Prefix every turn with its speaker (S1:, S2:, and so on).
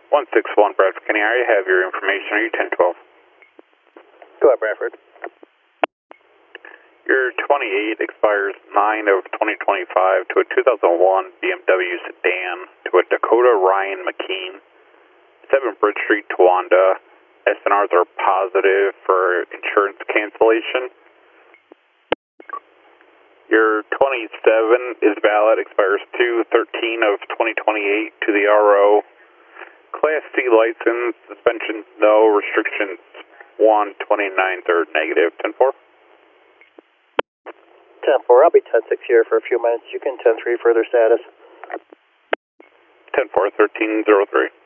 S1: 161 Bradford County, I have your information. Are you 1012?
S2: Go ahead, Bradford.
S1: Your 28 expires 9 of 2025 to a 2001 BMW sedan to a Dakota Ryan McKean, 7 Bridge Street, Towanda. SNRs are positive for insurance cancellation. Your 27 is valid, expires 2/13 of 2028 to the RO. Class C license, suspensions no, restrictions 129 third negative. 10-4.
S2: 10-4, I'll be 10-6 here for a few minutes. You can 10-3 further status.
S1: 10-4, 1303.